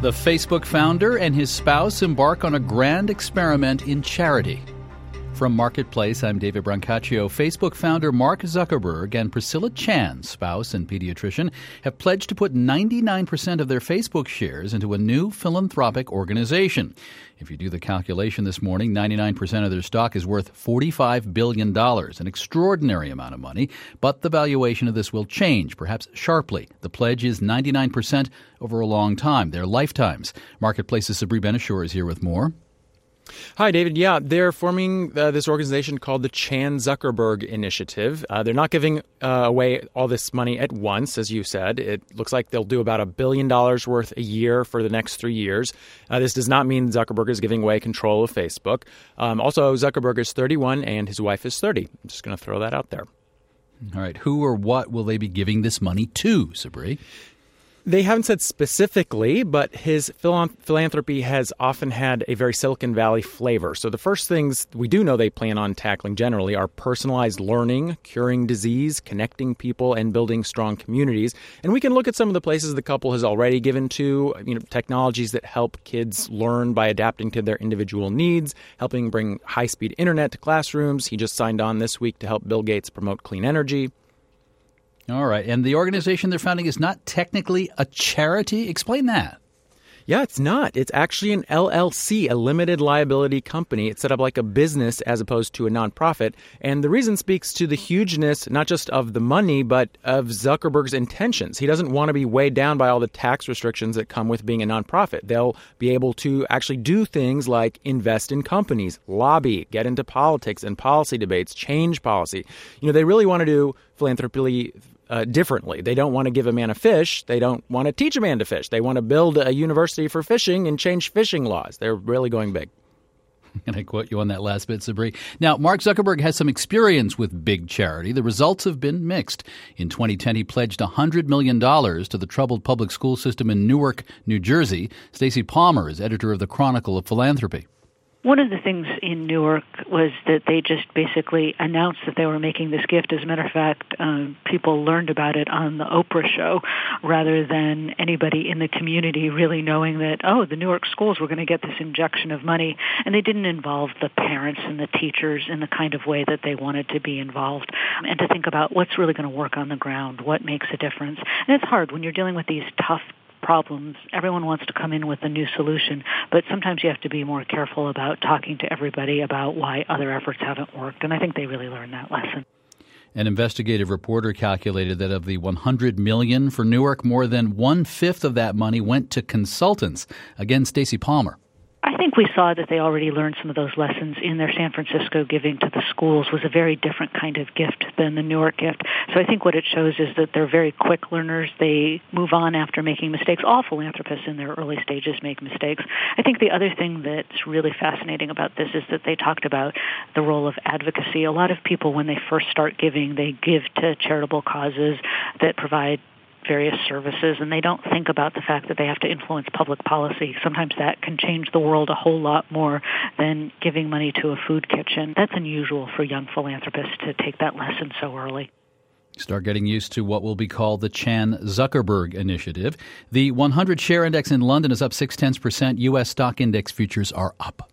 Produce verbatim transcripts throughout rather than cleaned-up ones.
The Facebook founder and his spouse embark on a grand experiment in charity. From Marketplace, I'm David Brancaccio. Facebook founder Mark Zuckerberg and Priscilla Chan, spouse and pediatrician, have pledged to put ninety-nine percent of their Facebook shares into a new philanthropic organization. If you do the calculation this morning, ninety-nine percent of their stock is worth forty-five billion dollars, an extraordinary amount of money. But the valuation of this will change, perhaps sharply. The pledge is ninety-nine percent over a long time, their lifetimes. Marketplace's Sabri Ben-Achour is here with more. Hi, David. Yeah, they're forming uh, this organization called the Chan Zuckerberg Initiative. Uh, they're not giving uh, away all this money at once, as you said. It looks like they'll do about a billion dollars worth a year for the next three years. Uh, this does not mean Zuckerberg is giving away control of Facebook. Um, also, Zuckerberg is thirty-one and his wife is thirty. I'm just going to throw that out there. All right. Who or what will they be giving this money to, Sabri? They haven't said specifically, but his philanthropy has often had a very Silicon Valley flavor. So the first things we do know they plan on tackling generally are personalized learning, curing disease, connecting people, and building strong communities. And we can look at some of the places the couple has already given to, you know, technologies that help kids learn by adapting to their individual needs, helping bring high-speed internet to classrooms. He just signed on this week to help Bill Gates promote clean energy. All right. And the organization they're founding is not technically a charity? Explain that. Yeah, it's not. It's actually an L L C, a limited liability company. It's set up like a business as opposed to a nonprofit. And the reason speaks to the hugeness, not just of the money, but of Zuckerberg's intentions. He doesn't want to be weighed down by all the tax restrictions that come with being a nonprofit. They'll be able to actually do things like invest in companies, lobby, get into politics and policy debates, change policy. You know, they really want to do philanthropy Uh, differently. They don't want to give a man a fish. They don't want to teach a man to fish. They want to build a university for fishing and change fishing laws. They're really going big. Can I quote you on that last bit, Sabri? Now, Mark Zuckerberg has some experience with big charity. The results have been mixed. In twenty ten, he pledged one hundred million dollars to the troubled public school system in Newark, New Jersey. Stacey Palmer is editor of the Chronicle of Philanthropy. One of the things in Newark was that they just basically announced that they were making this gift. As a matter of fact, uh, people learned about it on the Oprah show rather than anybody in the community really knowing that, oh, the Newark schools were going to get this injection of money. And they didn't involve the parents and the teachers in the kind of way that they wanted to be involved. And to think about what's really going to work on the ground, what makes a difference. And it's hard when you're dealing with these tough problems. Everyone wants to come in with a new solution, but sometimes you have to be more careful about talking to everybody about why other efforts haven't worked, and I think they really learned that lesson. An investigative reporter calculated that of the one hundred million dollars for Newark, more than one-fifth of that money went to consultants. Again, Stacey Palmer. I think we saw that they already learned some of those lessons in their San Francisco giving to the schools was a very different kind of gift than the Newark gift. So I think what it shows is that they're very quick learners. They move on after making mistakes. All philanthropists in their early stages make mistakes. I think the other thing that's really fascinating about this is that they talked about the role of advocacy. A lot of people, when they first start giving, they give to charitable causes that provide various services, and they don't think about the fact that they have to influence public policy. Sometimes that can change the world a whole lot more than giving money to a food kitchen. That's unusual for young philanthropists to take that lesson so early. Start getting used to what will be called the Chan Zuckerberg Initiative. The one hundred share index in London is up six tenths percent. U S stock index futures are up.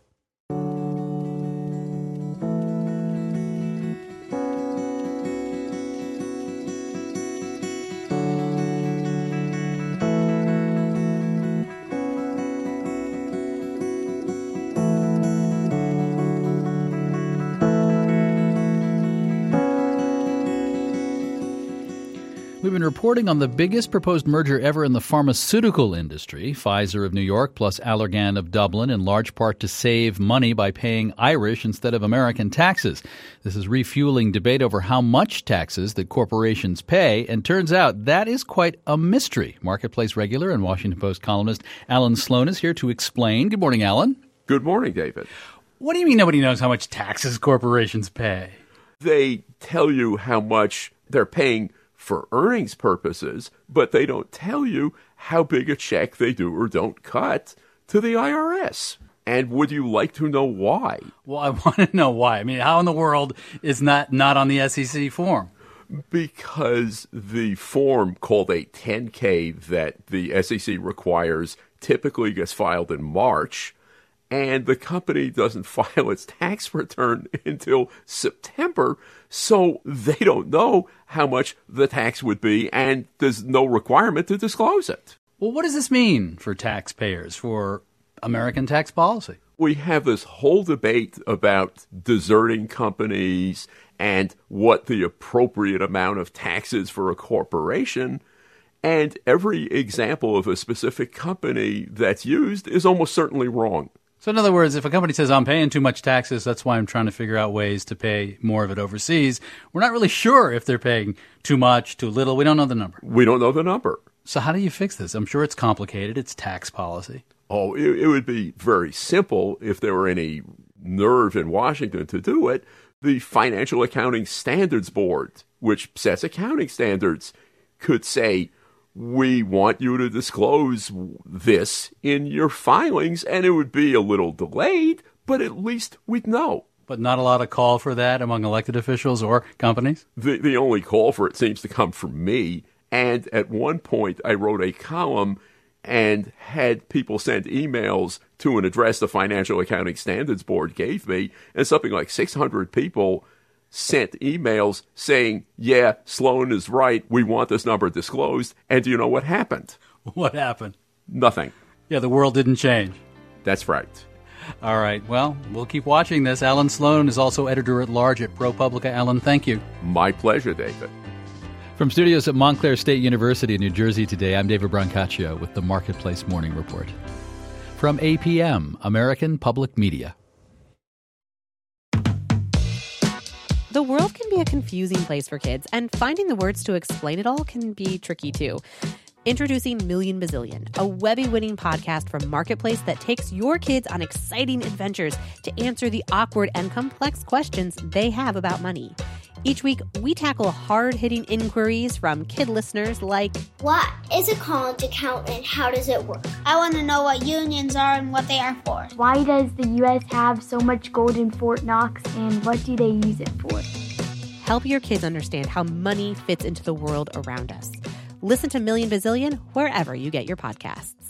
We've been reporting on the biggest proposed merger ever in the pharmaceutical industry. Pfizer of New York plus Allergan of Dublin, in large part to save money by paying Irish instead of American taxes. This is refueling debate over how much taxes that corporations pay, and turns out that is quite a mystery. Marketplace regular and Washington Post columnist Alan Sloan is here to explain. Good morning, Alan. Good morning, David. What do you mean nobody knows how much taxes corporations pay? They tell you how much they're paying for earnings purposes, but they don't tell you how big a check they do or don't cut to the I R S. And would you like to know why? Well, I want to know why. I mean, how in the world is that not on the S E C form? Because the form called a ten K that the S E C requires typically gets filed in March, and the company doesn't file its tax return until September, so they don't know how much the tax would be, and there's no requirement to disclose it. Well, what does this mean for taxpayers, for American tax policy? We have this whole debate about deserting companies and what the appropriate amount of tax is for a corporation. And every example of a specific company that's used is almost certainly wrong. So in other words, if a company says, I'm paying too much taxes, that's why I'm trying to figure out ways to pay more of it overseas, we're not really sure if they're paying too much, too little. We don't know the number. We don't know the number. So how do you fix this? I'm sure it's complicated. It's tax policy. Oh, it, it would be very simple if there were any nerve in Washington to do it. The Financial Accounting Standards Board, which sets accounting standards, could say, we want you to disclose this in your filings, and it would be a little delayed, but at least we'd know. But not a lot of call for that among elected officials or companies? The, the only call for it seems to come from me. And at one point, I wrote a column and had people send emails to an address the Financial Accounting Standards Board gave me, and something like six hundred people sent emails saying, yeah, Sloan is right, we want this number disclosed. And do you know what happened? What happened? Nothing. Yeah, the world didn't change. That's right. All right, well, we'll keep watching this. Alan Sloan is also editor-at-large at ProPublica. Alan, thank you. My pleasure, David. From studios at Montclair State University in New Jersey today, I'm David Brancaccio with the Marketplace Morning Report. From A P M, American Public Media. The world can be a confusing place for kids, and finding the words to explain it all can be tricky too. Introducing Million Bazillion, a Webby-winning podcast from Marketplace that takes your kids on exciting adventures to answer the awkward and complex questions they have about money. Each week, we tackle hard-hitting inquiries from kid listeners like, what is a college account and how does it work? I want to know what unions are and what they are for. Why does the U S have so much gold in Fort Knox, and what do they use it for? Help your kids understand how money fits into the world around us. Listen to Million Bazillion wherever you get your podcasts.